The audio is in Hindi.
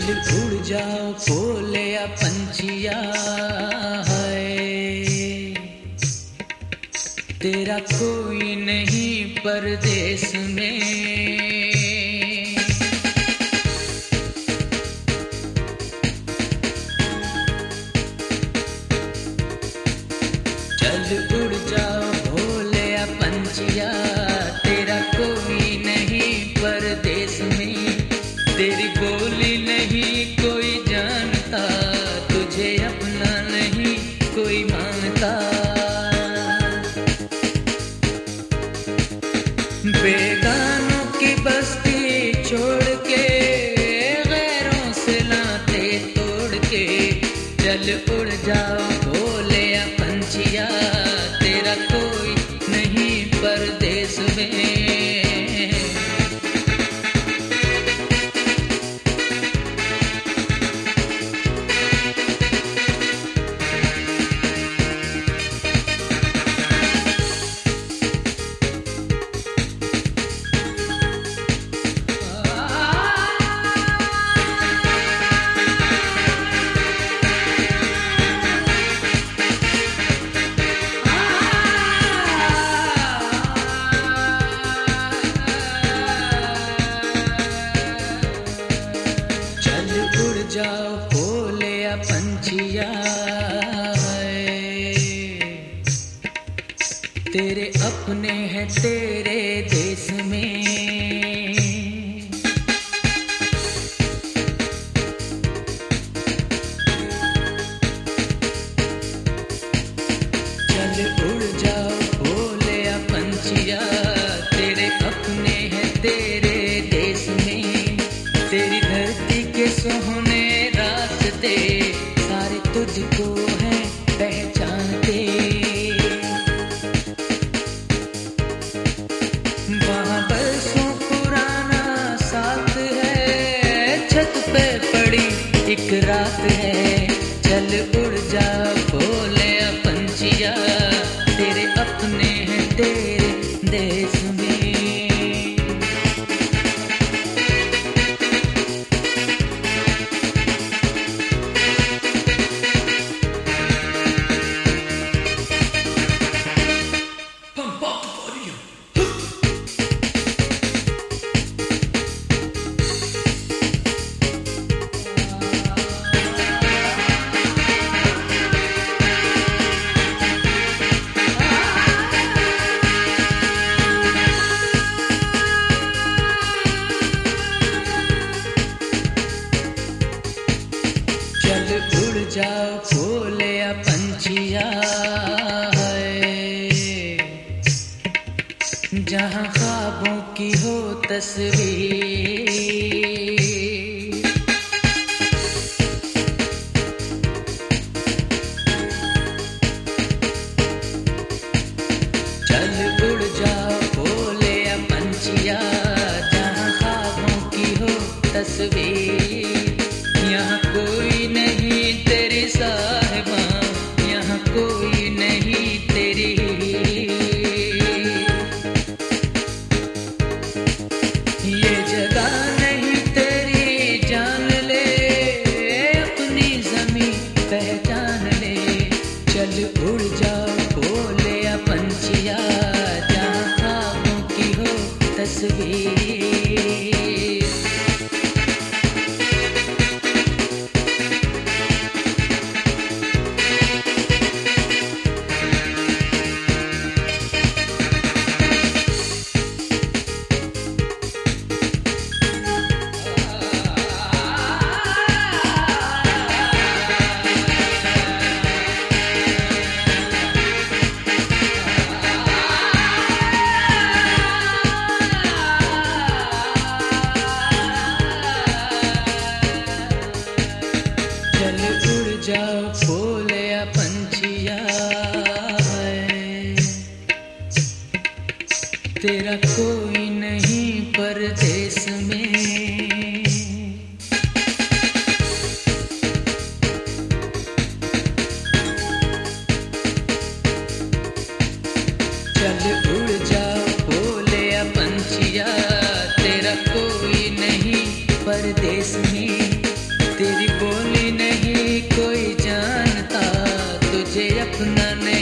चल उड़ जाओ फूल या पंछिया है, तेरा कोई नहीं परदेश में। चल उड़ जाओ फूल या पंछिया, तेरा कोई नहीं परदेश में। तेरी बोली नहीं कोई जानता, तुझे अपना नहीं कोई मानता। बेगानों की बस्ती छोड़ के, गैरों से नाते तोड़ के, चल उड़ जाओ भोले या पंछिया, तेरा कोई नहीं परदेश में। जाओ फूल या पंछिया है, तेरे अपने हैं तेरे देश में। चल उड़ जाओ फूल या पंछिया, तेरे अपने हैं तेरे देश में। तेरी धरती के सोहने रास्ते सारे तुझको हैं पहचानते। वहाँ बरसों पुराना साथ है, छत पे पड़ी एक रात है। चल उड़ जा बोले पंछिया, तेरे अपने हैं तेरे देश में। चल उड़ जाओ फूल या पंछिया है, जहाँ ख्वाबों की हो तस्वीर। चल उड़ जाओ फूल या पंछिया, जहाँ ख्वाबों की हो तस्वीर। यहाँ कोई नहीं तेरी साहिबा, यहाँ कोई नहीं तेरी। ये जगह नहीं तेरी, जान ले अपनी ज़मीं पहचान ले। चल उड़ जाओ फूल या पंछिया, जहाँ ख्वाबों की हो तस्वीर। चल उड़ जाओ फूल या पंछिया है, तेरा कोई नहीं परदेश में। चल उड़ जाओ फूल या पंछिया, तेरा कोई नहीं परदेश में। तेरी बोली नहीं कोई जानता, तुझे अपना नहीं